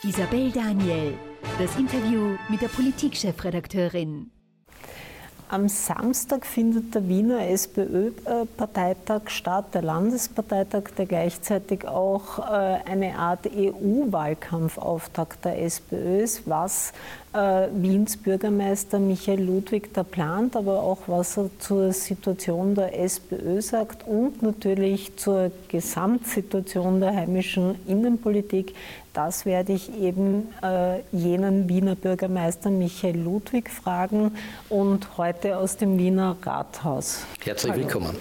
Isabel Daniel, das Interview mit der Politikchefredakteurin. Am Samstag findet der Wiener SPÖ-Parteitag statt, der Landesparteitag, der gleichzeitig auch eine Art EU-Wahlkampfauftakt der SPÖ ist, was Wiens Bürgermeister Michael Ludwig da plant, aber auch was er zur Situation der SPÖ sagt und natürlich zur Gesamtsituation der heimischen Innenpolitik. Das werde ich eben jenen Wiener Bürgermeister Michael Ludwig fragen und heute aus dem Wiener Rathaus. Herzlich willkommen.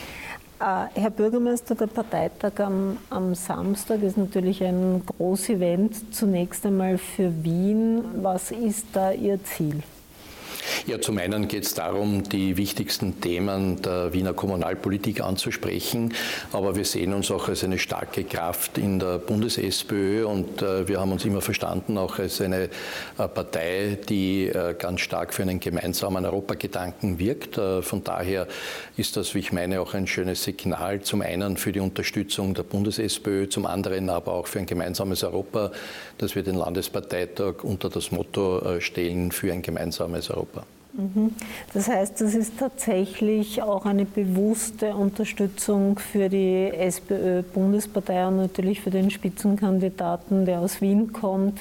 Herr Bürgermeister, der Parteitag am Samstag ist natürlich ein Großevent. Zunächst einmal für Wien. Was ist da Ihr Ziel? Ja, zum einen geht es darum, die wichtigsten Themen der Wiener Kommunalpolitik anzusprechen, aber wir sehen uns auch als eine starke Kraft in der Bundes-SPÖ und wir haben uns immer verstanden auch als eine Partei, die ganz stark für einen gemeinsamen Europagedanken wirkt. Von daher ist das, wie ich meine, auch ein schönes Signal, zum einen für die Unterstützung der Bundes-SPÖ, zum anderen aber auch für ein gemeinsames Europa, dass wir den Landesparteitag unter das Motto stellen, für ein gemeinsames Europa. Das heißt, das ist tatsächlich auch eine bewusste Unterstützung für die SPÖ-Bundespartei und natürlich für den Spitzenkandidaten, der aus Wien kommt,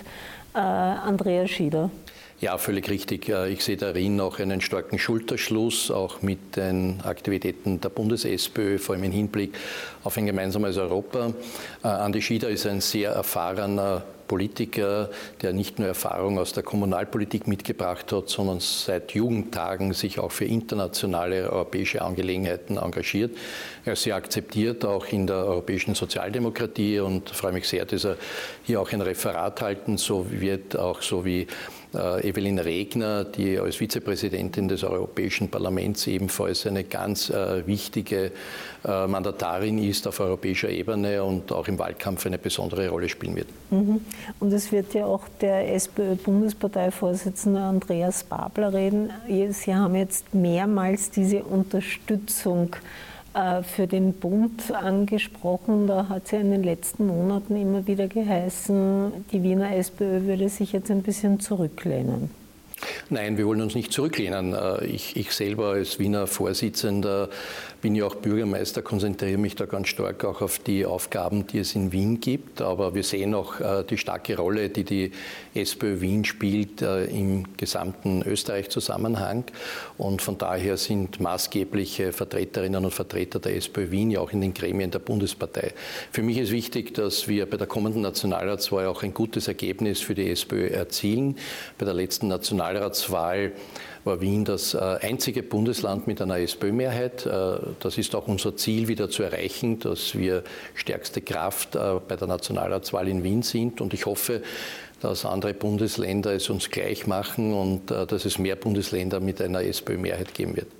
Andreas Schieder. Ja, völlig richtig. Ich sehe darin auch einen starken Schulterschluss, auch mit den Aktivitäten der Bundes-SPÖ, vor allem im Hinblick auf ein gemeinsames Europa. Andi Schieder ist ein sehr erfahrener Politiker, der nicht nur Erfahrung aus der Kommunalpolitik mitgebracht hat, sondern seit Jugendtagen sich auch für internationale europäische Angelegenheiten engagiert. Er ist sehr akzeptiert, auch in der europäischen Sozialdemokratie, und freue mich sehr, dass er hier auch ein Referat halten wird, auch so wie Evelyn Regner, die als Vizepräsidentin des Europäischen Parlaments ebenfalls eine ganz wichtige Mandatarin ist auf europäischer Ebene und auch im Wahlkampf eine besondere Rolle spielen wird. Und es wird ja auch der SPÖ-Bundesparteivorsitzende Andreas Babler reden. Sie haben jetzt mehrmals diese Unterstützung für den Bund angesprochen. Da hat es ja in den letzten Monaten immer wieder geheißen, die Wiener SPÖ würde sich jetzt ein bisschen zurücklehnen. Nein, wir wollen uns nicht zurücklehnen. Ich selber als Wiener Vorsitzender bin ja auch Bürgermeister, konzentriere mich da ganz stark auch auf die Aufgaben, die es in Wien gibt. Aber wir sehen auch die starke Rolle, die die SPÖ Wien spielt im gesamten Österreich-Zusammenhang. Und von daher sind maßgebliche Vertreterinnen und Vertreter der SPÖ Wien ja auch in den Gremien der Bundespartei. Für mich ist wichtig, dass wir bei der kommenden Nationalratswahl auch ein gutes Ergebnis für die SPÖ erzielen. Bei der letzten Nationalratswahl war Wien das einzige Bundesland mit einer SPÖ-Mehrheit. Das ist auch unser Ziel wieder zu erreichen, dass wir stärkste Kraft bei der Nationalratswahl in Wien sind. Und ich hoffe, dass andere Bundesländer es uns gleich machen und dass es mehr Bundesländer mit einer SPÖ-Mehrheit geben wird.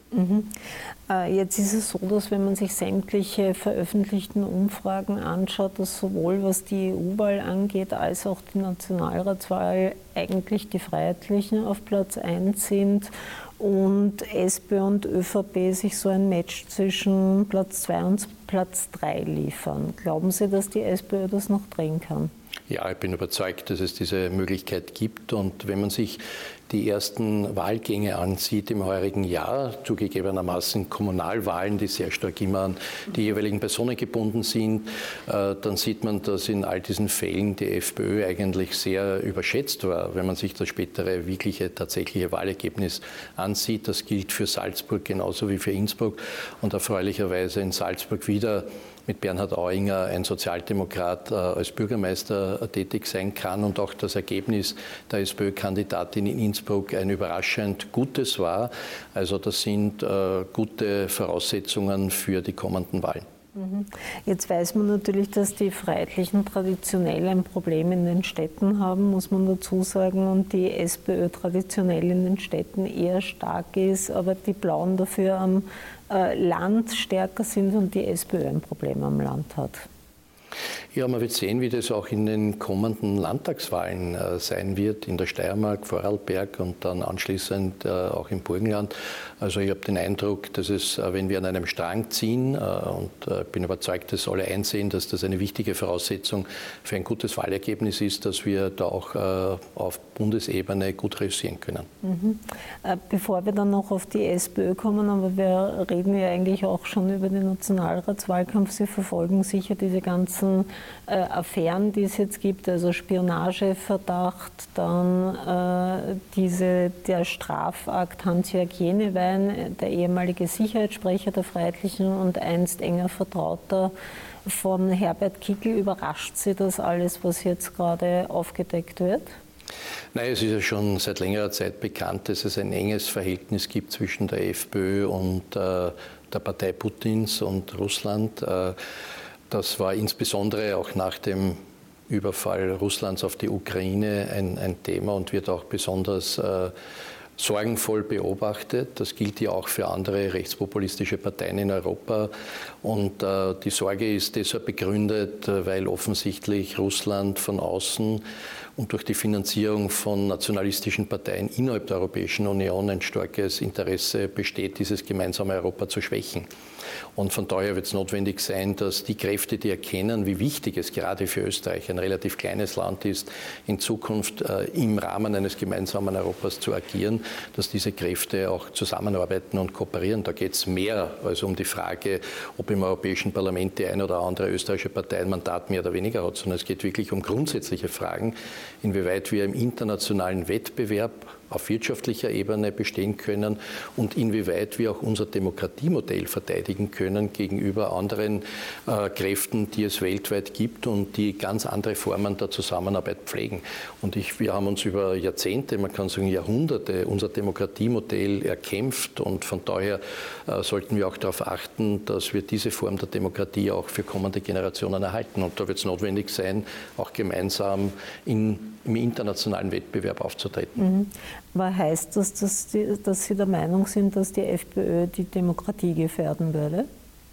Jetzt ist es so, dass wenn man sich sämtliche veröffentlichten Umfragen anschaut, dass sowohl was die EU-Wahl angeht, als auch die Nationalratswahl eigentlich die Freiheitlichen auf Platz 1 sind und SPÖ und ÖVP sich so ein Match zwischen Platz 2 und Platz 3 liefern. Glauben Sie, dass die SPÖ das noch drehen kann? Ja, ich bin überzeugt, dass es diese Möglichkeit gibt. Und wenn man sich die ersten Wahlgänge ansieht im heurigen Jahr, zugegebenermaßen Kommunalwahlen, die sehr stark immer an die jeweiligen Personen gebunden sind, dann sieht man, dass in all diesen Fällen die FPÖ eigentlich sehr überschätzt war. Wenn man sich das spätere wirkliche, tatsächliche Wahlergebnis ansieht, das gilt für Salzburg genauso wie für Innsbruck und erfreulicherweise in Salzburg wieder mit Bernhard Auinger ein Sozialdemokrat als Bürgermeister tätig sein kann und auch das Ergebnis der SPÖ-Kandidatin in Innsbruck ein überraschend gutes war. Also das sind gute Voraussetzungen für die kommenden Wahlen. Jetzt weiß man natürlich, dass die Freiheitlichen traditionell ein Problem in den Städten haben, muss man dazu sagen, und die SPÖ traditionell in den Städten eher stark ist, aber die Blauen dafür am Land stärker sind und die SPÖ ein Problem am Land hat. Ja, man wird sehen, wie das auch in den kommenden Landtagswahlen sein wird, in der Steiermark, Vorarlberg und dann anschließend auch im Burgenland. Also ich habe den Eindruck, dass es, wenn wir an einem Strang ziehen, und bin überzeugt, dass alle einsehen, dass das eine wichtige Voraussetzung für ein gutes Wahlergebnis ist, dass wir da auch auf Bundesebene gut reüssieren können. Mhm. Bevor wir dann noch auf die SPÖ kommen, aber wir reden ja eigentlich auch schon über den Nationalratswahlkampf. Sie verfolgen sicher diese ganzen Affären, die es jetzt gibt, also Spionageverdacht, dann der Strafakt Hans-Jörg Jenewein, der ehemalige Sicherheitssprecher der Freiheitlichen und einst enger Vertrauter von Herbert Kickl. Überrascht Sie das alles, was jetzt gerade aufgedeckt wird? Nein, es ist ja schon seit längerer Zeit bekannt, dass es ein enges Verhältnis gibt zwischen der FPÖ und der Partei Putins und Russland. Das war insbesondere auch nach dem Überfall Russlands auf die Ukraine ein Thema und wird auch besonders sorgenvoll beobachtet. Das gilt ja auch für andere rechtspopulistische Parteien in Europa. Und die Sorge ist deshalb begründet, weil offensichtlich Russland von außen und durch die Finanzierung von nationalistischen Parteien innerhalb der Europäischen Union ein starkes Interesse besteht, dieses gemeinsame Europa zu schwächen. Und von daher wird es notwendig sein, dass die Kräfte, die erkennen, wie wichtig es gerade für Österreich, ein relativ kleines Land ist, in Zukunft im Rahmen eines gemeinsamen Europas zu agieren, dass diese Kräfte auch zusammenarbeiten und kooperieren. Da geht es mehr als um die Frage, ob im Europäischen Parlament die eine oder andere österreichische Partei ein Mandat mehr oder weniger hat, sondern es geht wirklich um grundsätzliche Fragen, inwieweit wir im internationalen Wettbewerb auf wirtschaftlicher Ebene bestehen können und inwieweit wir auch unser Demokratiemodell verteidigen können gegenüber anderen Kräften, die es weltweit gibt und die ganz andere Formen der Zusammenarbeit pflegen. Und wir haben uns über Jahrzehnte, man kann sagen Jahrhunderte, unser Demokratiemodell erkämpft und von daher sollten wir auch darauf achten, dass wir diese Form der Demokratie auch für kommende Generationen erhalten. Und da wird es notwendig sein, auch gemeinsam im internationalen Wettbewerb aufzutreten. Mhm. Was heißt das, dass Sie der Meinung sind, dass die FPÖ die Demokratie gefährden würde?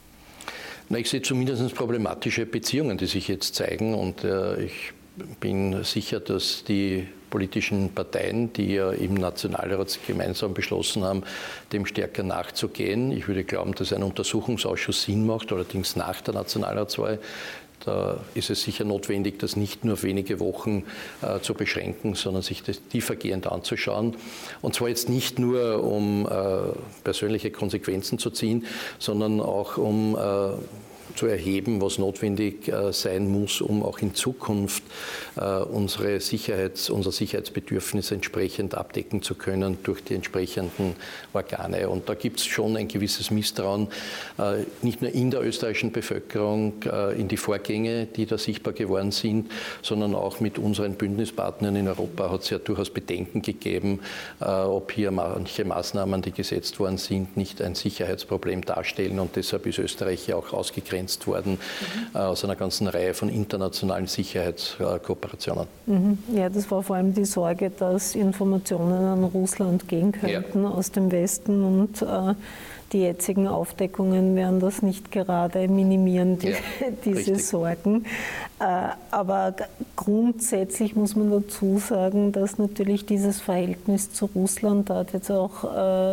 Na, ich sehe zumindest problematische Beziehungen, die sich jetzt zeigen. Und ich bin sicher, dass die politischen Parteien, die ja im Nationalrat gemeinsam beschlossen haben, dem stärker nachzugehen. Ich würde glauben, dass ein Untersuchungsausschuss Sinn macht, allerdings nach der Nationalratswahl. Da ist es sicher notwendig, das nicht nur auf wenige Wochen zu beschränken, sondern sich das tiefergehend anzuschauen. Und zwar jetzt nicht nur, um persönliche Konsequenzen zu ziehen, sondern auch um zu erheben, was notwendig sein muss, um auch in Zukunft unser Sicherheitsbedürfnis entsprechend abdecken zu können durch die entsprechenden Organe. Und da gibt es schon ein gewisses Misstrauen, nicht nur in der österreichischen Bevölkerung, in die Vorgänge, die da sichtbar geworden sind, sondern auch mit unseren Bündnispartnern in Europa hat es ja durchaus Bedenken gegeben, ob hier manche Maßnahmen, die gesetzt worden sind, nicht ein Sicherheitsproblem darstellen. Und deshalb ist Österreich ja auch ausgegrenzt worden aus einer ganzen Reihe von internationalen Sicherheitskooperationen. Ja, das war vor allem die Sorge, dass Informationen an Russland gehen könnten aus dem Westen und die jetzigen Aufdeckungen werden das nicht gerade minimieren, diese richtig. Sorgen. Aber grundsätzlich muss man dazu sagen, dass natürlich dieses Verhältnis zu Russland, da hat jetzt auch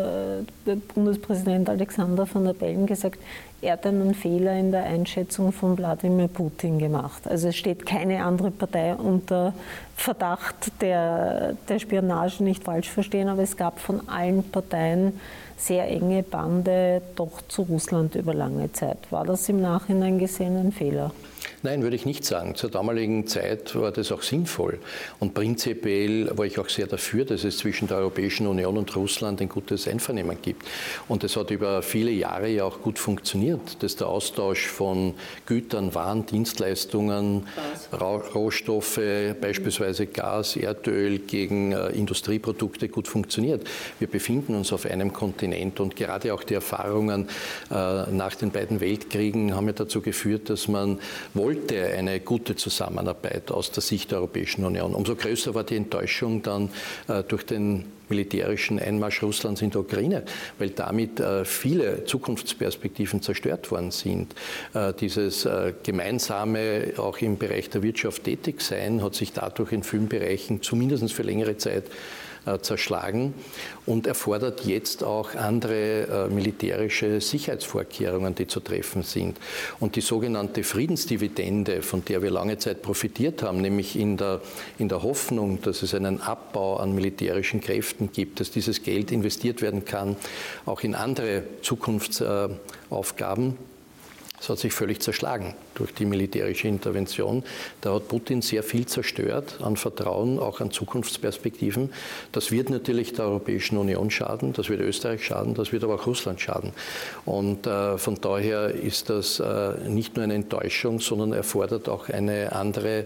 Bundespräsident Alexander van der Bellen gesagt, er hat einen Fehler in der Einschätzung von Wladimir Putin gemacht. Also es steht keine andere Partei unter Verdacht der Spionage, nicht falsch verstehen, aber es gab von allen Parteien sehr enge Bande doch zu Russland über lange Zeit. War das im Nachhinein gesehen ein Fehler? Nein, würde ich nicht sagen. Zur damaligen Zeit war das auch sinnvoll. Und prinzipiell war ich auch sehr dafür, dass es zwischen der Europäischen Union und Russland ein gutes Einvernehmen gibt. Und es hat über viele Jahre ja auch gut funktioniert, dass der Austausch von Gütern, Waren, Dienstleistungen, Rohstoffe, beispielsweise Gas, Erdöl gegen Industrieprodukte gut funktioniert. Wir befinden uns auf einem Kontinent und gerade auch die Erfahrungen nach den beiden Weltkriegen haben ja dazu geführt, dass man wohl wollte eine gute Zusammenarbeit aus der Sicht der Europäischen Union. Umso größer war die Enttäuschung dann durch den militärischen Einmarsch Russlands in der Ukraine, weil damit viele Zukunftsperspektiven zerstört worden sind. Dieses gemeinsame, auch im Bereich der Wirtschaft tätig sein, hat sich dadurch in vielen Bereichen zumindest für längere Zeit zerschlagen und erfordert jetzt auch andere militärische Sicherheitsvorkehrungen, die zu treffen sind. Und die sogenannte Friedensdividende, von der wir lange Zeit profitiert haben, nämlich in der Hoffnung, dass es einen Abbau an militärischen Kräften gibt, dass dieses Geld investiert werden kann, auch in andere Zukunftsaufgaben. Das hat sich völlig zerschlagen durch die militärische Intervention. Da hat Putin sehr viel zerstört an Vertrauen, auch an Zukunftsperspektiven. Das wird natürlich der Europäischen Union schaden, das wird Österreich schaden, das wird aber auch Russland schaden. Und von daher ist das nicht nur eine Enttäuschung, sondern erfordert auch eine andere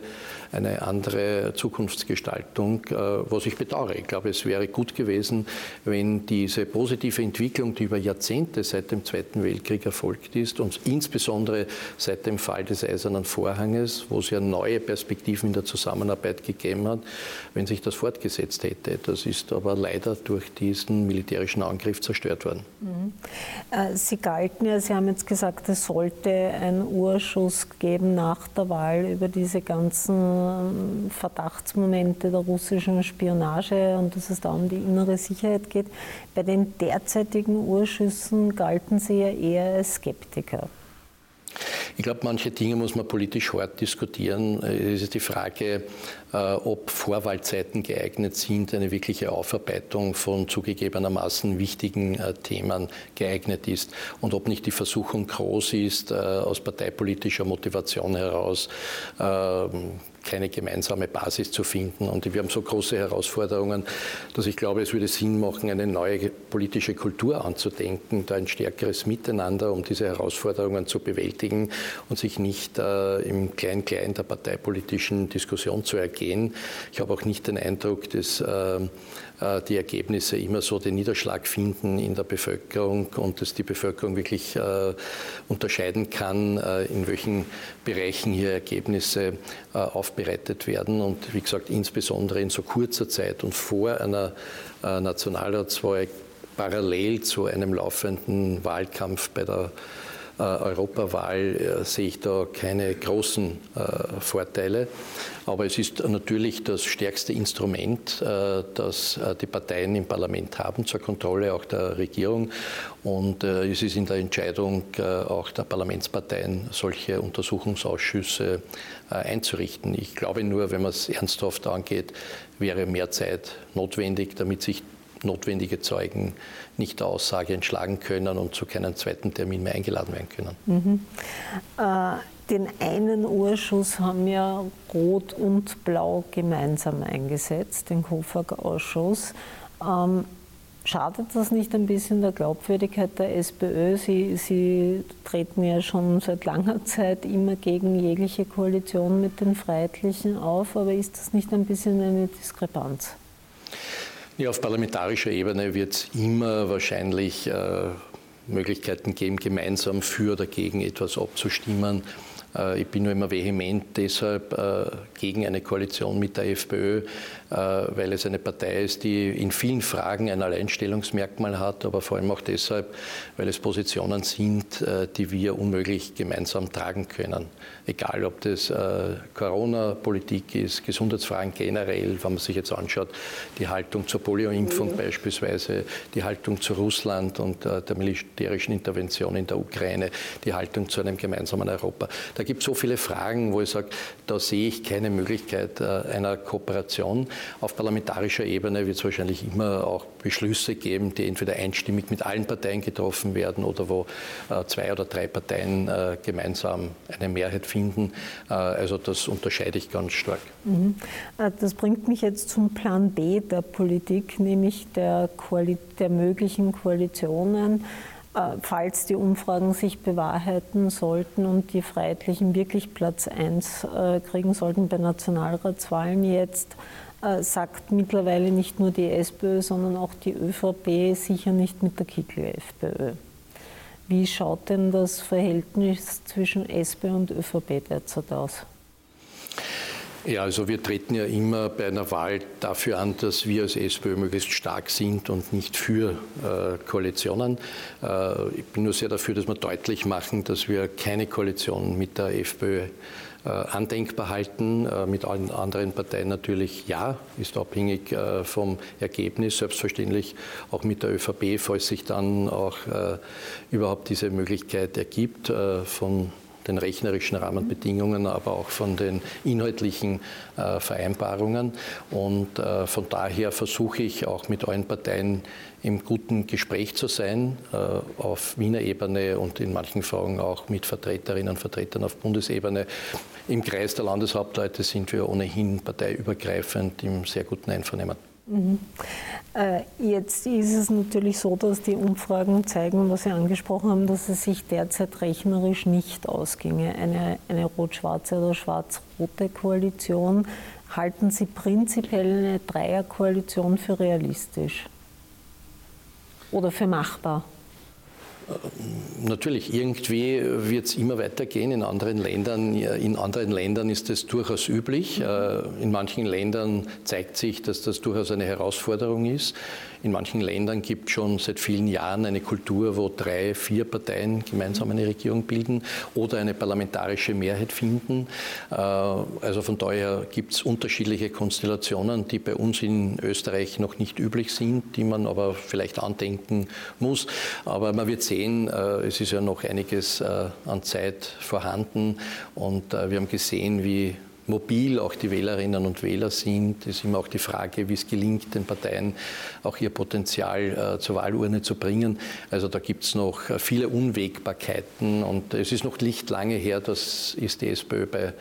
Zukunftsgestaltung, was ich bedauere. Ich glaube, es wäre gut gewesen, wenn diese positive Entwicklung, die über Jahrzehnte seit dem Zweiten Weltkrieg erfolgt ist und insbesondere seit dem Fall des Eisernen Vorhanges, wo es ja neue Perspektiven in der Zusammenarbeit gegeben hat, wenn sich das fortgesetzt hätte. Das ist aber leider durch diesen militärischen Angriff zerstört worden. Sie galten ja, Sie haben jetzt gesagt, es sollte einen Urschuss geben nach der Wahl über diese ganzen Verdachtsmomente der russischen Spionage und dass es da um die innere Sicherheit geht. Bei den derzeitigen Urschüssen galten Sie ja eher als Skeptiker. Ich glaube, manche Dinge muss man politisch hart diskutieren. Es ist die Frage, ob Vorwahlzeiten geeignet sind, eine wirkliche Aufarbeitung von zugegebenermaßen wichtigen Themen geeignet ist und ob nicht die Versuchung groß ist, aus parteipolitischer Motivation heraus keine gemeinsame Basis zu finden. Und wir haben so große Herausforderungen, dass ich glaube, es würde Sinn machen, eine neue politische Kultur anzudenken, da ein stärkeres Miteinander, um diese Herausforderungen zu bewältigen und sich nicht im Klein-Klein der parteipolitischen Diskussion zu ergehen. Ich habe auch nicht den Eindruck, dass die Ergebnisse immer so den Niederschlag finden in der Bevölkerung und dass die Bevölkerung wirklich unterscheiden kann, in welchen Bereichen hier Ergebnisse aufbereitet werden. Und wie gesagt, insbesondere in so kurzer Zeit und vor einer Nationalratswahl parallel zu einem laufenden Wahlkampf bei der Europawahl sehe ich da keine großen Vorteile. Aber es ist natürlich das stärkste Instrument, das die Parteien im Parlament haben zur Kontrolle auch der Regierung. Und es ist in der Entscheidung auch der Parlamentsparteien, solche Untersuchungsausschüsse einzurichten. Ich glaube nur, wenn man es ernsthaft angeht, wäre mehr Zeit notwendig, damit sich notwendige Zeugen nicht der Aussage entschlagen können und zu keinem zweiten Termin mehr eingeladen werden können. Den einen Urschuss haben ja Rot und Blau gemeinsam eingesetzt, den Kofag-Ausschuss. Schadet das nicht ein bisschen der Glaubwürdigkeit der SPÖ? Sie treten ja schon seit langer Zeit immer gegen jegliche Koalition mit den Freiheitlichen auf, aber ist das nicht ein bisschen eine Diskrepanz? Ja, auf parlamentarischer Ebene wird es immer wahrscheinlich Möglichkeiten geben, gemeinsam für oder gegen etwas abzustimmen. Ich bin nur immer vehement deshalb gegen eine Koalition mit der FPÖ, weil es eine Partei ist, die in vielen Fragen ein Alleinstellungsmerkmal hat, aber vor allem auch deshalb, weil es Positionen sind, die wir unmöglich gemeinsam tragen können. Egal, ob das Corona-Politik ist, Gesundheitsfragen generell, wenn man sich jetzt anschaut, die Haltung zur Polioimpfung beispielsweise, die Haltung zu Russland und der militärischen Intervention in der Ukraine, die Haltung zu einem gemeinsamen Europa. Da gibt es so viele Fragen, wo ich sage, da sehe ich keine Möglichkeit einer Kooperation. Auf parlamentarischer Ebene wird es wahrscheinlich immer auch Beschlüsse geben, die entweder einstimmig mit allen Parteien getroffen werden oder wo 2 oder 3 Parteien gemeinsam eine Mehrheit finden. Also das unterscheide ich ganz stark. Das bringt mich jetzt zum Plan B der Politik, nämlich der möglichen Koalitionen. Falls die Umfragen sich bewahrheiten sollten und die Freiheitlichen wirklich Platz 1 kriegen sollten bei Nationalratswahlen jetzt, sagt mittlerweile nicht nur die SPÖ, sondern auch die ÖVP sicher nicht mit der Kickl-FPÖ. Wie schaut denn das Verhältnis zwischen SPÖ und ÖVP derzeit aus? Ja, also wir treten ja immer bei einer Wahl dafür an, dass wir als SPÖ möglichst stark sind und nicht für Koalitionen. Ich bin nur sehr dafür, dass wir deutlich machen, dass wir keine Koalition mit der FPÖ andenkbar halten. Mit allen anderen Parteien natürlich ja, ist abhängig vom Ergebnis, selbstverständlich auch mit der ÖVP, falls sich dann auch überhaupt diese Möglichkeit ergibt, von den rechnerischen Rahmenbedingungen, aber auch von den inhaltlichen Vereinbarungen. Und von daher versuche ich auch mit allen Parteien im guten Gespräch zu sein, auf Wiener Ebene und in manchen Fragen auch mit Vertreterinnen und Vertretern auf Bundesebene. Im Kreis der Landeshauptleute sind wir ohnehin parteiübergreifend im sehr guten Einvernehmen. Jetzt ist es natürlich so, dass die Umfragen zeigen, was Sie angesprochen haben, dass es sich derzeit rechnerisch nicht ausginge. Eine rot-schwarze oder schwarz-rote Koalition. Halten Sie prinzipiell eine Dreierkoalition für realistisch oder für machbar? Natürlich, irgendwie wird es immer weitergehen. In anderen Ländern ist das durchaus üblich. In manchen Ländern zeigt sich, dass das durchaus eine Herausforderung ist. In manchen Ländern gibt es schon seit vielen Jahren eine Kultur, wo 3, 4 Parteien gemeinsam eine Regierung bilden oder eine parlamentarische Mehrheit finden. Also von daher gibt es unterschiedliche Konstellationen, die bei uns in Österreich noch nicht üblich sind, die man aber vielleicht andenken muss. Aber man wird sehen, es ist ja noch einiges an Zeit vorhanden und wir haben gesehen, wie mobil auch die Wählerinnen und Wähler sind. Es ist immer auch die Frage, wie es gelingt, den Parteien auch ihr Potenzial zur Wahlurne zu bringen. Also da gibt es noch viele Unwägbarkeiten und es ist noch nicht lange her, dass ist die SPÖ bei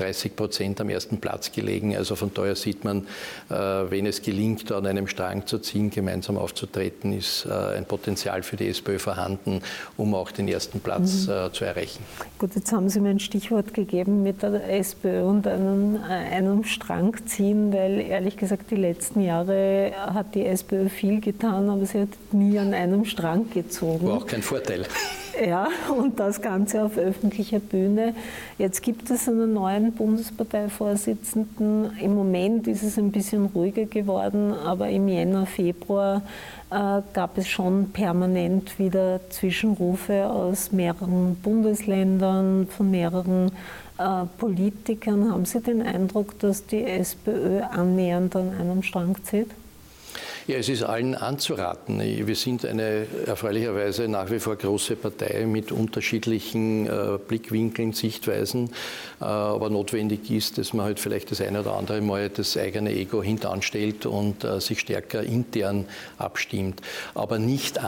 30% am ersten Platz gelegen. Also von daher sieht man, wenn es gelingt, an einem Strang zu ziehen, gemeinsam aufzutreten, ist ein Potenzial für die SPÖ vorhanden, um auch den ersten Platz zu erreichen. Gut, jetzt haben Sie mir ein Stichwort gegeben mit der SPÖ und einem Strang ziehen, weil ehrlich gesagt die letzten Jahre hat die SPÖ viel getan, aber sie hat nie an einem Strang gezogen. War auch kein Vorteil. Ja, und das Ganze auf öffentlicher Bühne. Jetzt gibt es einen neuen Bundesparteivorsitzenden. Im Moment ist es ein bisschen ruhiger geworden, aber im Jänner, Februar gab es schon permanent wieder Zwischenrufe aus mehreren Bundesländern, von mehreren Politikern. Haben Sie den Eindruck, dass die SPÖ annähernd an einem Strang zieht? Ja, es ist allen anzuraten. Wir sind eine erfreulicherweise nach wie vor große Partei mit unterschiedlichen Blickwinkeln, Sichtweisen. Aber notwendig ist, dass man halt vielleicht das eine oder andere Mal das eigene Ego hintanstellt und sich stärker intern abstimmt. Aber nicht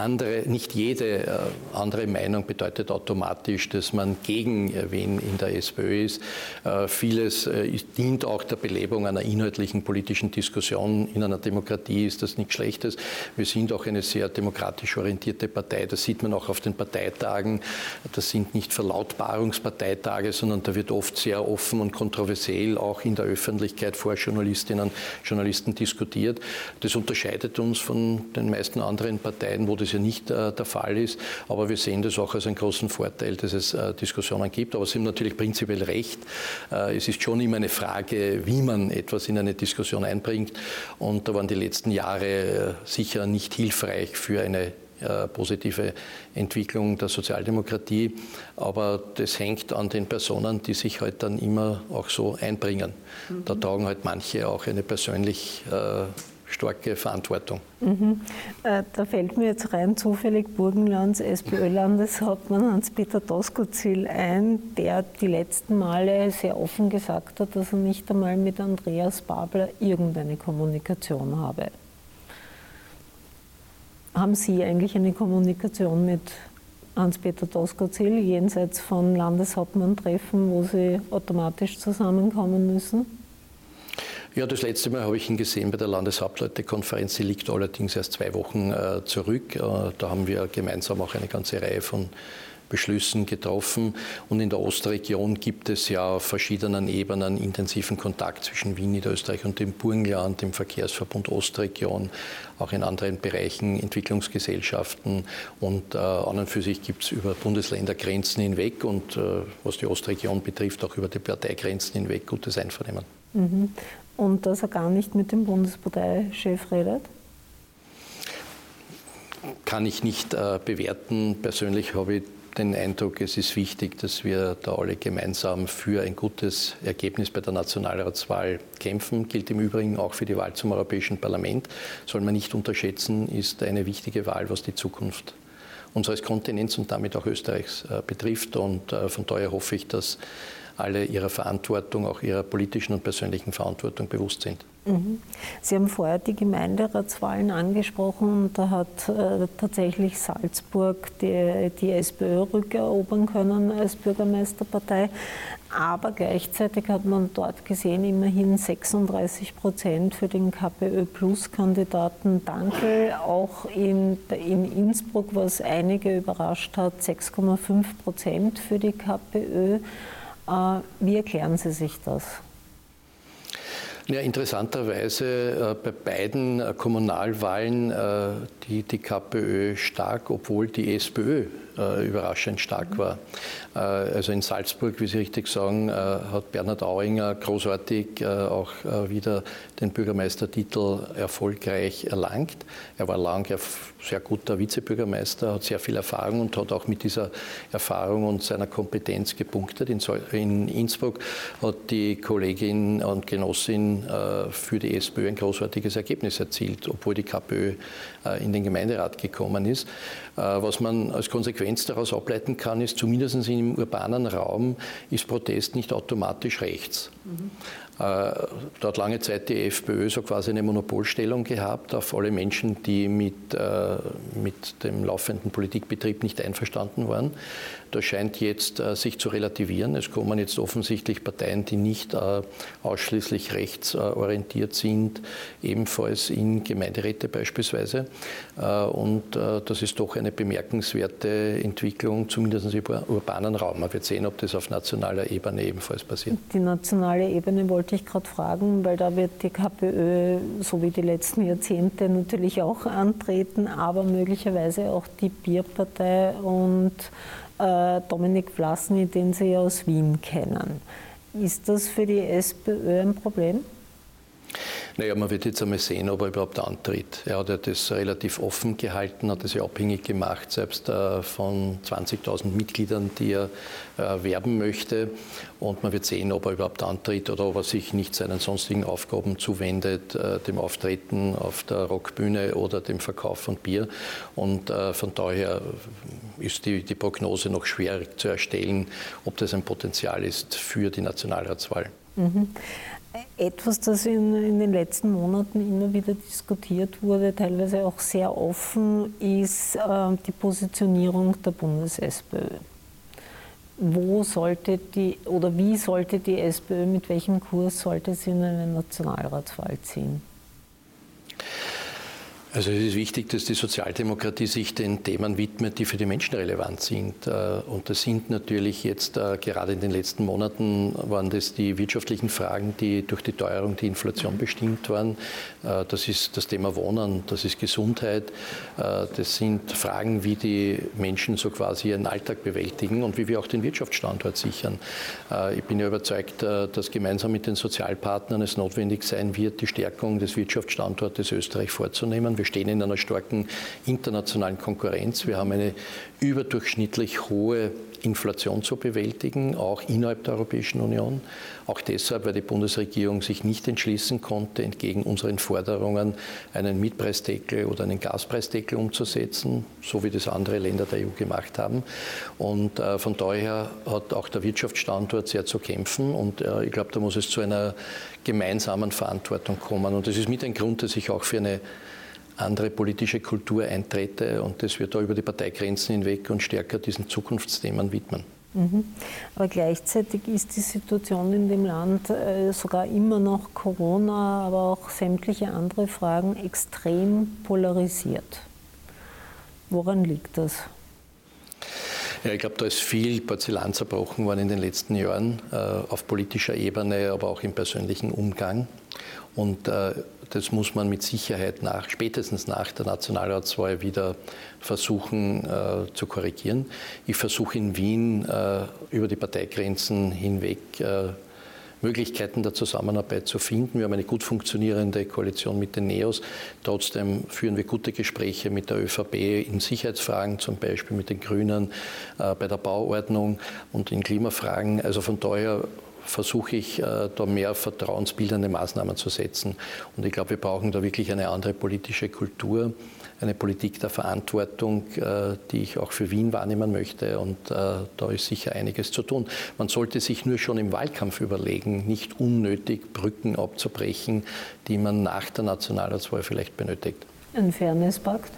jede andere Meinung bedeutet automatisch, dass man gegen wen in der SPÖ ist. Vieles dient auch der Belebung einer inhaltlichen politischen Diskussion. In einer Demokratie ist das nichts Schlechtes. Wir sind auch eine sehr demokratisch orientierte Partei. Das sieht man auch auf den Parteitagen. Das sind nicht Verlautbarungsparteitage, sondern da wird oft sehr offen und kontroversiell auch in der Öffentlichkeit vor Journalistinnen und Journalisten diskutiert. Das unterscheidet uns von den meisten anderen Parteien, wo das ja nicht der Fall ist. Aber wir sehen das auch als einen großen Vorteil, dass es Diskussionen gibt. Aber Sie haben natürlich prinzipiell recht. Es ist schon immer eine Frage, wie man etwas in eine Diskussion einbringt. Und da waren die letzten Jahre sicher nicht hilfreich für eine positive Entwicklung der Sozialdemokratie. Aber das hängt an den Personen, die sich halt dann immer auch so einbringen. Da tragen halt manche auch eine persönlich starke Verantwortung. Da fällt mir jetzt rein zufällig Burgenlands SPÖ-Landeshauptmann Hans-Peter Doskozil ein, der die letzten Male sehr offen gesagt hat, dass er nicht einmal mit Andreas Babler irgendeine Kommunikation habe. Haben Sie eigentlich eine Kommunikation mit Hans-Peter Doskozil jenseits von Landeshauptmann-Treffen, wo Sie automatisch zusammenkommen müssen? Ja, das letzte Mal habe ich ihn gesehen bei der Landeshauptleutekonferenz. Die liegt allerdings erst 2 Wochen zurück. Da haben wir gemeinsam auch eine ganze Reihe von Beschlüssen getroffen. Und in der Ostregion gibt es ja auf verschiedenen Ebenen intensiven Kontakt zwischen Wien, Niederösterreich und dem Burgenland, dem Verkehrsverbund Ostregion, auch in anderen Bereichen, Entwicklungsgesellschaften. Und an und für sich gibt es über Bundesländergrenzen hinweg und was die Ostregion betrifft, auch über die Parteigrenzen hinweg gutes Einvernehmen. Und dass er gar nicht mit dem Bundesparteichef redet? Kann ich nicht bewerten. Persönlich habe ich den Eindruck, es ist wichtig, dass wir da alle gemeinsam für ein gutes Ergebnis bei der Nationalratswahl kämpfen. Gilt im Übrigen auch für die Wahl zum Europäischen Parlament. Soll man nicht unterschätzen, ist eine wichtige Wahl, was die Zukunft unseres Kontinents und damit auch Österreichs betrifft. Und von daher hoffe ich, dass alle ihrer Verantwortung, auch ihrer politischen und persönlichen Verantwortung bewusst sind. Sie haben vorher die Gemeinderatswahlen angesprochen und da hat tatsächlich Salzburg die SPÖ rückerobern können als Bürgermeisterpartei. Aber gleichzeitig hat man dort gesehen, immerhin 36% für den KPÖ-Plus-Kandidaten Dankl. Auch in Innsbruck, was einige überrascht hat, 6,5% für die KPÖ. Wie erklären Sie sich das? Ja, interessanterweise bei beiden Kommunalwahlen die KPÖ stark, obwohl die SPÖ überraschend stark war. Also in Salzburg, wie Sie richtig sagen, hat Bernhard Auinger großartig auch wieder den Bürgermeistertitel erfolgreich erlangt. Er war lange sehr guter Vizebürgermeister, hat sehr viel Erfahrung und hat auch mit dieser Erfahrung und seiner Kompetenz gepunktet. In Innsbruck hat die Kollegin und Genossin für die SPÖ ein großartiges Ergebnis erzielt, obwohl die KPÖ in den Gemeinderat gekommen ist. Was man als Konsequenz daraus ableiten kann, ist, zumindest im urbanen Raum ist Protest nicht automatisch rechts. Da hat lange Zeit die FPÖ so quasi eine Monopolstellung gehabt auf alle Menschen, die mit dem laufenden Politikbetrieb nicht einverstanden waren. Das scheint jetzt sich zu relativieren. Es kommen jetzt offensichtlich Parteien, die nicht ausschließlich rechtsorientiert sind, ebenfalls in Gemeinderäte beispielsweise. Und das ist doch eine bemerkenswerte Entwicklung, zumindest im urbanen Raum. Man wird sehen, ob das auf nationaler Ebene ebenfalls passiert. Die nationale Ebene wollte ich gerade fragen, weil da wird die KPÖ, so wie die letzten Jahrzehnte, natürlich auch antreten, aber möglicherweise auch die Bierpartei und Dominik Vlasny, den Sie ja aus Wien kennen. Ist das für die SPÖ ein Problem? Naja, man wird jetzt einmal sehen, ob er überhaupt antritt. Er hat ja das relativ offen gehalten, hat das ja abhängig gemacht, selbst von 20.000 Mitgliedern, die er werben möchte. Und man wird sehen, ob er überhaupt antritt oder ob er sich nicht seinen sonstigen Aufgaben zuwendet, dem Auftreten auf der Rockbühne oder dem Verkauf von Bier. Und von daher ist die Prognose noch schwierig zu erstellen, ob das ein Potenzial ist für die Nationalratswahl. Etwas, das in den letzten Monaten immer wieder diskutiert wurde, teilweise auch sehr offen, ist die Positionierung der Bundes-SPÖ. Wie sollte die SPÖ, mit welchem Kurs sollte sie in eine Nationalratswahl ziehen? Also es ist wichtig, dass die Sozialdemokratie sich den Themen widmet, die für die Menschen relevant sind. Und das sind natürlich jetzt, gerade in den letzten Monaten, waren das die wirtschaftlichen Fragen, die durch die Teuerung, die Inflation bestimmt waren. Das ist das Thema Wohnen, das ist Gesundheit. Das sind Fragen, wie die Menschen so quasi ihren Alltag bewältigen und wie wir auch den Wirtschaftsstandort sichern. Ich bin ja überzeugt, dass gemeinsam mit den Sozialpartnern es notwendig sein wird, die Stärkung des Wirtschaftsstandortes Österreich vorzunehmen. Wir stehen in einer starken internationalen Konkurrenz. Wir haben eine überdurchschnittlich hohe Inflation zu bewältigen, auch innerhalb der Europäischen Union. Auch deshalb, weil die Bundesregierung sich nicht entschließen konnte, entgegen unseren Forderungen einen Mietpreisdeckel oder einen Gaspreisdeckel umzusetzen, so wie das andere Länder der EU gemacht haben. Und von daher hat auch der Wirtschaftsstandort sehr zu kämpfen. Und ich glaube, da muss es zu einer gemeinsamen Verantwortung kommen. Und das ist mit ein Grund, dass ich auch für eine andere politische Kultur eintrete und dass wir da über die Parteigrenzen hinweg und stärker diesen Zukunftsthemen widmen. Aber gleichzeitig ist die Situation in dem Land sogar immer noch Corona, aber auch sämtliche andere Fragen extrem polarisiert. Woran liegt das? Ja, ich glaube, da ist viel Porzellan zerbrochen worden in den letzten Jahren, auf politischer Ebene, aber auch im persönlichen Umgang. Und das muss man mit Sicherheit spätestens nach der Nationalratswahl wieder versuchen zu korrigieren. Ich versuche in Wien über die Parteigrenzen hinweg Möglichkeiten der Zusammenarbeit zu finden. Wir haben eine gut funktionierende Koalition mit den NEOS. Trotzdem führen wir gute Gespräche mit der ÖVP in Sicherheitsfragen, zum Beispiel mit den Grünen bei der Bauordnung und in Klimafragen. Also von daher versuche ich, da mehr vertrauensbildende Maßnahmen zu setzen. Und ich glaube, wir brauchen da wirklich eine andere politische Kultur, eine Politik der Verantwortung, die ich auch für Wien wahrnehmen möchte. Und da ist sicher einiges zu tun. Man sollte sich nur schon im Wahlkampf überlegen, nicht unnötig Brücken abzubrechen, die man nach der Nationalratswahl vielleicht benötigt. Ein Fairnesspakt?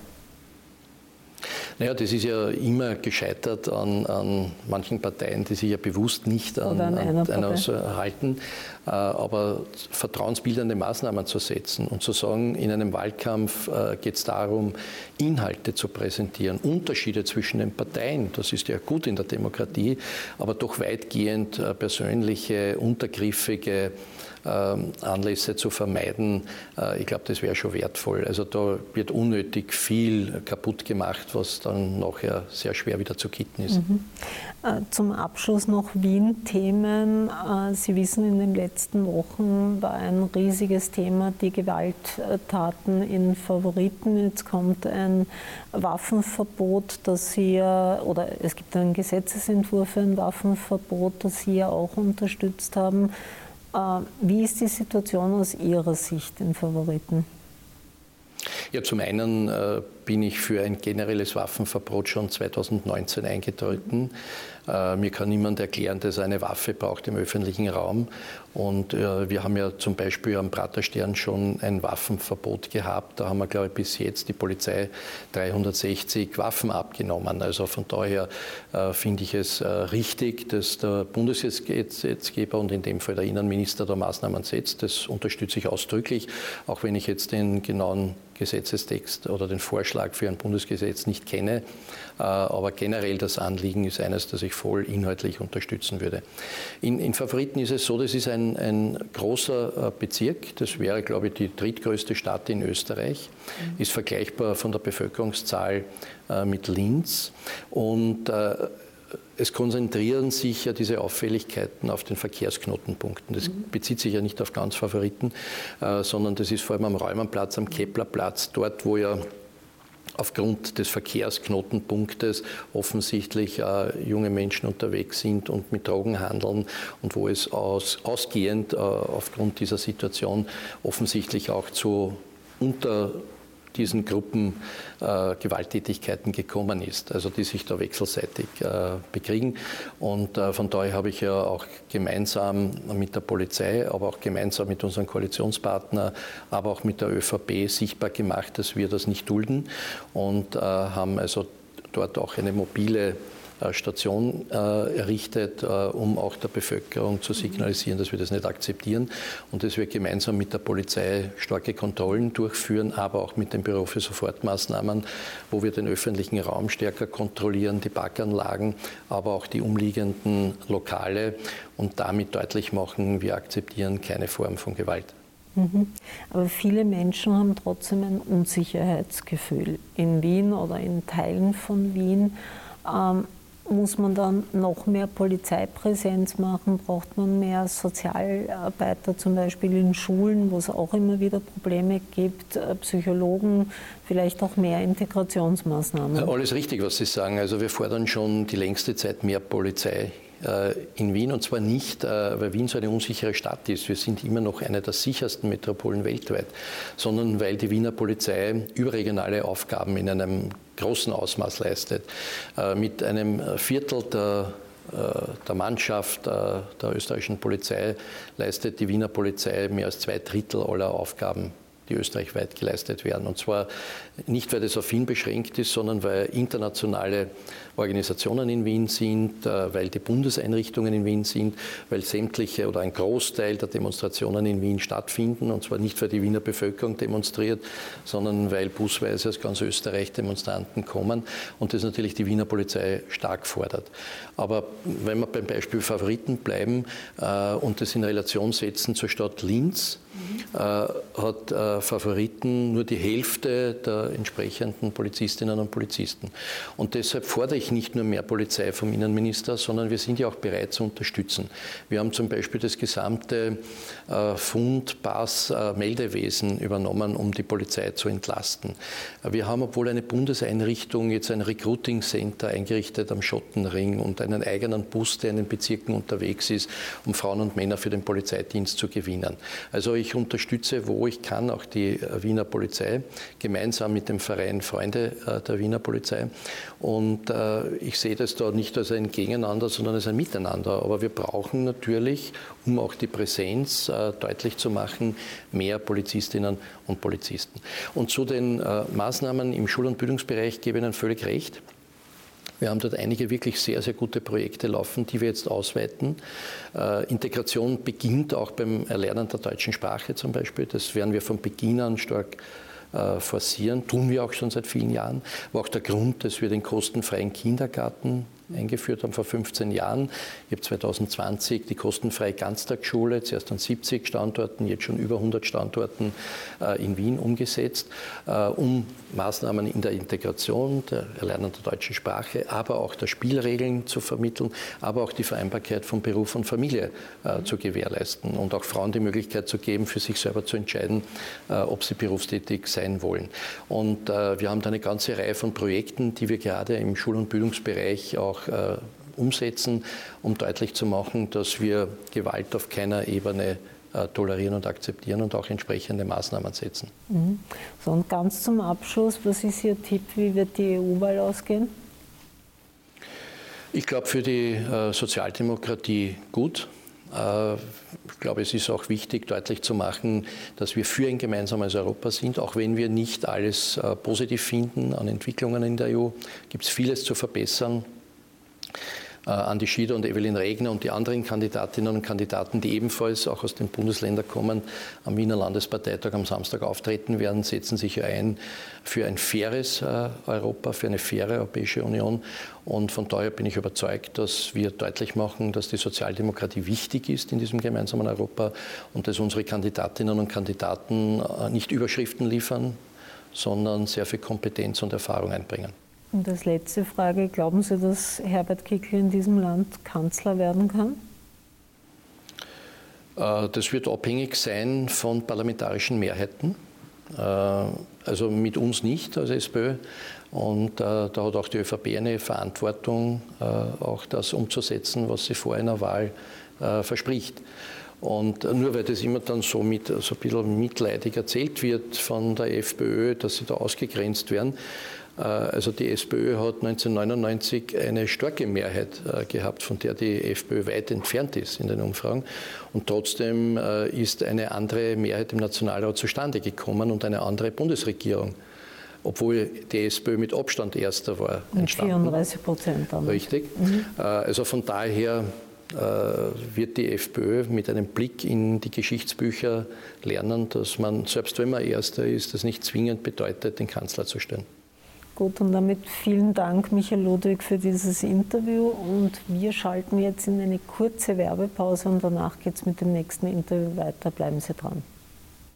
Naja, das ist ja immer gescheitert an manchen Parteien, die sich ja bewusst nicht an einer halten. Aber vertrauensbildende Maßnahmen zu setzen und zu sagen, in einem Wahlkampf geht es darum, Inhalte zu präsentieren, Unterschiede zwischen den Parteien, das ist ja gut in der Demokratie, aber doch weitgehend persönliche, untergriffige Anlässe zu vermeiden, ich glaube, das wäre schon wertvoll. Also da wird unnötig viel kaputt gemacht, was dann nachher sehr schwer wieder zu kitten ist. Zum Abschluss noch Wien-Themen. Sie wissen, in den letzten Wochen war ein riesiges Thema die Gewalttaten in Favoriten. Jetzt kommt ein Waffenverbot, oder es gibt einen Gesetzesentwurf für ein Waffenverbot, das Sie ja auch unterstützt haben. Wie ist die Situation aus Ihrer Sicht in Favoriten? Ja, zum einen bin ich für ein generelles Waffenverbot schon 2019 eingetreten. Mir kann niemand erklären, dass er eine Waffe braucht im öffentlichen Raum. Und wir haben ja zum Beispiel am Praterstern schon ein Waffenverbot gehabt. Da haben wir, glaube ich, bis jetzt die Polizei 360 Waffen abgenommen. Also von daher finde ich es richtig, dass der Bundesgesetzgeber und in dem Fall der Innenminister da Maßnahmen setzt. Das unterstütze ich ausdrücklich, auch wenn ich jetzt den genauen Gesetzestext oder den Vorschlag für ein Bundesgesetz nicht kenne. Aber generell das Anliegen ist eines, das ich voll inhaltlich unterstützen würde. In Favoriten ist es so, das ist ein großer Bezirk. Das wäre, glaube ich, die drittgrößte Stadt in Österreich. Ist vergleichbar von der Bevölkerungszahl mit Linz. Und es konzentrieren sich ja diese Auffälligkeiten auf den Verkehrsknotenpunkten. Das bezieht sich ja nicht auf ganz Favoriten, sondern das ist vor allem am Reumannplatz, am Keplerplatz, dort, wo ja aufgrund des Verkehrsknotenpunktes offensichtlich junge Menschen unterwegs sind und mit Drogen handeln und wo es ausgehend aufgrund dieser Situation offensichtlich auch zu unter diesen Gruppen Gewalttätigkeiten gekommen ist, also die sich da wechselseitig bekriegen. Und von daher habe ich ja auch gemeinsam mit der Polizei, aber auch gemeinsam mit unseren Koalitionspartnern, aber auch mit der ÖVP sichtbar gemacht, dass wir das nicht dulden und haben also dort auch eine mobile Station errichtet, um auch der Bevölkerung zu signalisieren, dass wir das nicht akzeptieren und dass wir gemeinsam mit der Polizei starke Kontrollen durchführen, aber auch mit dem Büro für Sofortmaßnahmen, wo wir den öffentlichen Raum stärker kontrollieren, die Parkanlagen, aber auch die umliegenden Lokale und damit deutlich machen, wir akzeptieren keine Form von Gewalt. Aber viele Menschen haben trotzdem ein Unsicherheitsgefühl in Wien oder in Teilen von Wien. Muss man dann noch mehr Polizeipräsenz machen? Braucht man mehr Sozialarbeiter, zum Beispiel in Schulen, wo es auch immer wieder Probleme gibt, Psychologen, vielleicht auch mehr Integrationsmaßnahmen? Alles richtig, was Sie sagen. Also wir fordern schon die längste Zeit mehr Polizei in Wien, und zwar nicht, weil Wien so eine unsichere Stadt ist. Wir sind immer noch eine der sichersten Metropolen weltweit, sondern weil die Wiener Polizei überregionale Aufgaben in einem großen Ausmaß leistet. Mit einem Viertel der Mannschaft der österreichischen Polizei leistet die Wiener Polizei mehr als 2/3 aller Aufgaben die österreichweit geleistet werden. Und zwar nicht, weil das auf Wien beschränkt ist, sondern weil internationale Organisationen in Wien sind, weil die Bundeseinrichtungen in Wien sind, weil sämtliche oder ein Großteil der Demonstrationen in Wien stattfinden. Und zwar nicht, weil die Wiener Bevölkerung demonstriert, sondern weil busweise aus ganz Österreich Demonstranten kommen und das natürlich die Wiener Polizei stark fordert. Aber wenn wir beim Beispiel Favoriten bleiben und das in Relation setzen zur Stadt Linz, hat Favoriten nur die Hälfte der entsprechenden Polizistinnen und Polizisten. Und deshalb fordere ich nicht nur mehr Polizei vom Innenminister, sondern wir sind ja auch bereit zu unterstützen. Wir haben zum Beispiel das gesamte Meldewesen übernommen, um die Polizei zu entlasten. Wir haben, obwohl eine Bundeseinrichtung, jetzt ein Recruiting Center eingerichtet am Schottenring und einen eigenen Bus, der in den Bezirken unterwegs ist, um Frauen und Männer für den Polizeidienst zu gewinnen. Also ich unterstütze, wo ich kann, auch die Wiener Polizei, gemeinsam mit dem Verein Freunde der Wiener Polizei. Und ich sehe das da nicht als ein Gegeneinander, sondern als ein Miteinander. Aber wir brauchen natürlich, um auch die Präsenz deutlich zu machen, mehr Polizistinnen und Polizisten. Und zu den Maßnahmen im Schul- und Bildungsbereich gebe ich Ihnen völlig recht. Wir haben dort einige wirklich sehr, sehr gute Projekte laufen, die wir jetzt ausweiten. Integration beginnt auch beim Erlernen der deutschen Sprache zum Beispiel. Das werden wir von Beginn an stark forcieren, tun wir auch schon seit vielen Jahren. War auch der Grund, dass wir den kostenfreien Kindergarten eingeführt haben vor 15 Jahren. Ich habe 2020 die kostenfreie Ganztagsschule, zuerst an 70 Standorten, jetzt schon über 100 Standorten in Wien umgesetzt, um Maßnahmen in der Integration, der Erlernen der deutschen Sprache, aber auch der Spielregeln zu vermitteln, aber auch die Vereinbarkeit von Beruf und Familie zu gewährleisten und auch Frauen die Möglichkeit zu geben, für sich selber zu entscheiden, ob sie berufstätig sein wollen. Und wir haben da eine ganze Reihe von Projekten, die wir gerade im Schul- und Bildungsbereich auch umsetzen, um deutlich zu machen, dass wir Gewalt auf keiner Ebene tolerieren und akzeptieren und auch entsprechende Maßnahmen setzen. So, und ganz zum Abschluss, was ist Ihr Tipp, wie wird die EU-Wahl ausgehen? Ich glaube, für die Sozialdemokratie gut. Ich glaube, es ist auch wichtig, deutlich zu machen, dass wir für ein gemeinsames Europa sind, auch wenn wir nicht alles positiv finden an Entwicklungen in der EU. Gibt es vieles zu verbessern. Andi Schieder und Evelyn Regner und die anderen Kandidatinnen und Kandidaten, die ebenfalls auch aus den Bundesländern kommen, am Wiener Landesparteitag am Samstag auftreten werden, setzen sich ein für ein faires Europa, für eine faire Europäische Union. Und von daher bin ich überzeugt, dass wir deutlich machen, dass die Sozialdemokratie wichtig ist in diesem gemeinsamen Europa und dass unsere Kandidatinnen und Kandidaten nicht Überschriften liefern, sondern sehr viel Kompetenz und Erfahrung einbringen. Und als letzte Frage, glauben Sie, dass Herbert Kickl in diesem Land Kanzler werden kann? Das wird abhängig sein von parlamentarischen Mehrheiten. Also mit uns nicht als SPÖ. Und da hat auch die ÖVP eine Verantwortung, auch das umzusetzen, was sie vor einer Wahl verspricht. Und nur weil das immer dann so ein bisschen mitleidig erzählt wird von der FPÖ, dass sie da ausgegrenzt werden. Also die SPÖ hat 1999 eine starke Mehrheit gehabt, von der die FPÖ weit entfernt ist in den Umfragen. Und trotzdem ist eine andere Mehrheit im Nationalrat zustande gekommen und eine andere Bundesregierung, obwohl die SPÖ mit Abstand Erster war. Mit 34%. Richtig. Also von daher wird die FPÖ mit einem Blick in die Geschichtsbücher lernen, dass man, selbst wenn man Erster ist, das nicht zwingend bedeutet, den Kanzler zu stellen. Gut, und damit vielen Dank, Michael Ludwig, für dieses Interview. Und wir schalten jetzt in eine kurze Werbepause und danach geht es mit dem nächsten Interview weiter. Bleiben Sie dran.